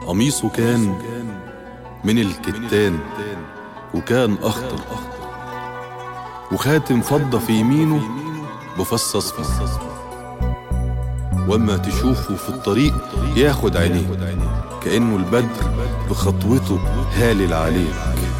قميصه كان من الكتان وكان أخضر، وخاتم فضة في يمينه بفص أصفر، وأما تشوفه في الطريق ياخد عينيه كأنه البدر بخطوته هالل عليك.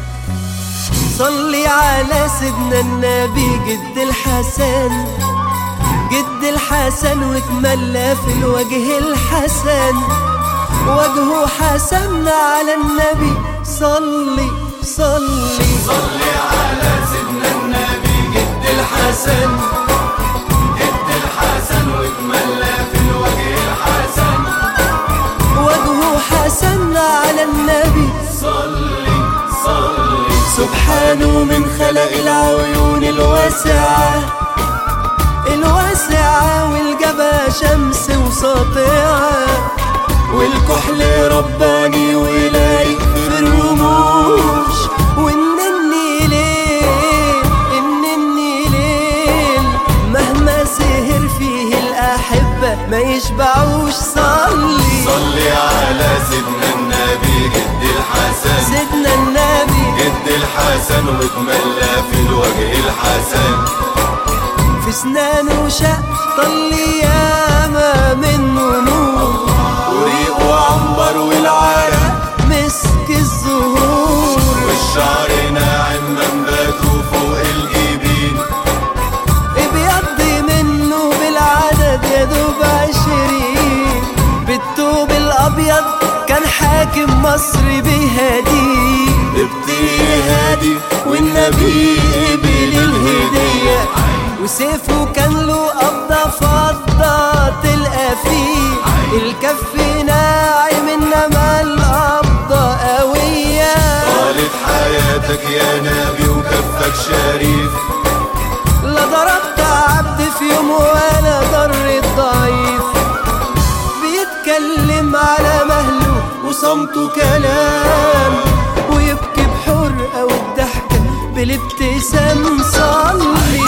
صلي على سيدنا النبي جد الحسن، جد الحسن وتملى في الوجه الحسن، وجهه حسن على النبي. صلي صلي صلي على سيدنا النبي جد الحسن، جد الحسن وتملى في الوجه الحسن، وجهه حسن على النبي. صلي صلي سبحانه من خلق العيون الواسعة الواسعة، والجبهة شمس وساطعة، والكحل رباني ولايق في الرموش، والنني ليل النني ليل مهما سهر فيه الأحبة ما يشبعوش. صلي صلي على سيدنا النبي جد الحسن، سيدنا النبي جد الحسن وتملى في الوجه الحسن، في اسنانه شق طلي ياما منه نور، وريقه عنبر والعرق مسك الزهور، والشعر ناعم منبته فوق الجبين، ابيض منه بالعدد يدوب 20، بالثوب الابيض كان حاكم مصر بهديه، ابتي هادي والنبي قبل الهدية، وسيفه كان له قبضة فضة تلقى فيه، الكف ناعم انما القبضة قوية. طالت حياتك يا نبي وكفك شريف، لا ضربت عبد في يوم ولا ضرت ضعيف، بيتكلم على مهله وصمته كلام، ويبكي بحرقة والضحكة بالابتسام. صلي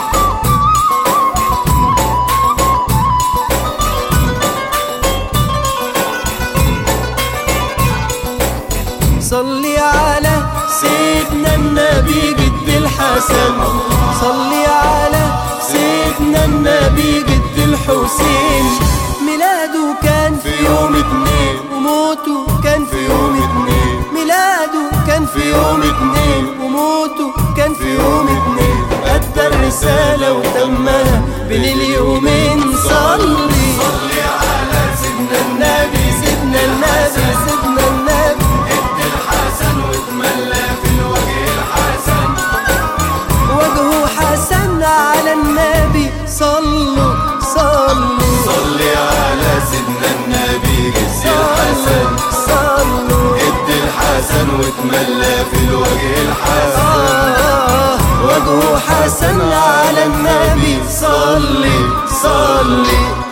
صلي على سيدنا النبي جد الحسن، صلي على سيدنا النبي جد الحسين، ميلاده كان في يوم اتنين وموته كان في يوم اتنين، ميلاده كان في يوم اتنين وموته كان في يوم اتنين، أدى الرسالة وتمها بين اليومين. صلي صلي على سيدنا النبي سيدنا النبي سيدنا النبي جد الحسن وتملى في الوجه الحسن، وجهه حسن على النبي. صلوا صلوا صلي على سيدنا النبي جد الحسن، صلوا جد الحسن وتملى في الوجه الحسن، وجهه حسن على النبي. صلي صلي